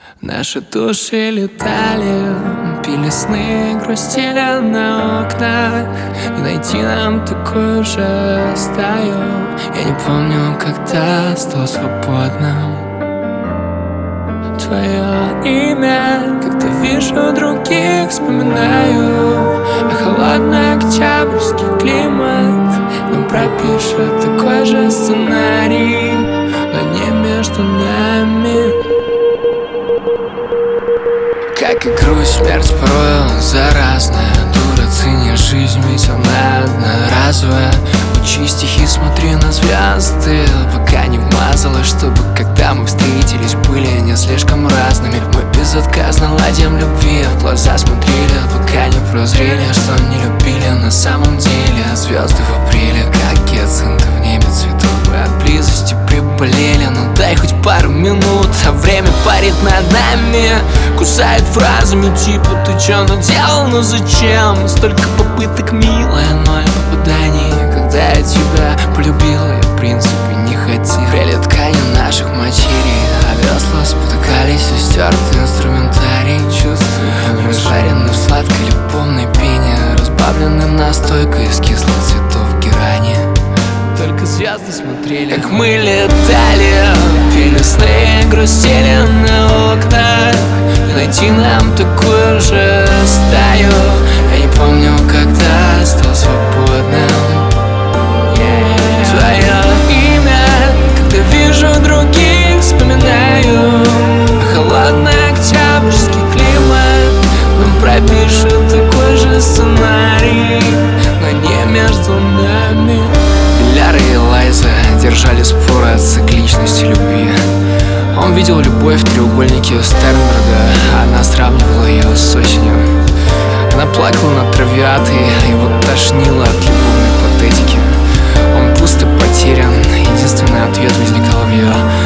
Наши души летали, пили сны, грустили на окнах. И найти нам такую же стаю. Я не помню, когда стал свободным. Твое имя, когда вижу других, вспоминаю. А холодный октябрьский климат нам пропишет такой же сценарий, но не между нами. Как и грусть, смерть порой заразная. Дура, цени жизнь, ведь она одноразовая. Учи стихи, смотри на звезды, пока не вмазалась, чтобы когда мы встретились, были не слишком разными. Мы безотказно ладим любви, в глаза смотрели, пока не прозрели, что не любили на самом деле. Звезды в апреле, как гиацинты в небе цветут. Мы от близости приболели, но дай хоть пару минут, а время парит над нами. Кусает фразами типа «ты чё наделал, ну зачем?» Столько попыток, милая, ноль попаданий. Когда я тебя полюбила, я в принципе не хотел. Прели ткани наших материй, а весла спотыкались и стертый инструментарий. Чувства разжарены в сладкой любовной пене, разбавлены настойкой из кислых цветов герани. Только звезды смотрели, как мы летали, пили сны, грустили на окнах. И найти нам такую же стаю. Я не помню, когда стал свободным. Твое имя, когда вижу других, вспоминаю. А холодный октябрьский климат нам пропишет такой же сценарий, но не между нами. Ляра и Лайза держали споры о цикличности любви. Он видел любовь в треугольнике у Стернберга, а она сравнивала ее с осенью. Она плакала на травиатой, его тошнило от любовной патетики. Он пуст и потерян, единственный ответ возникал в ее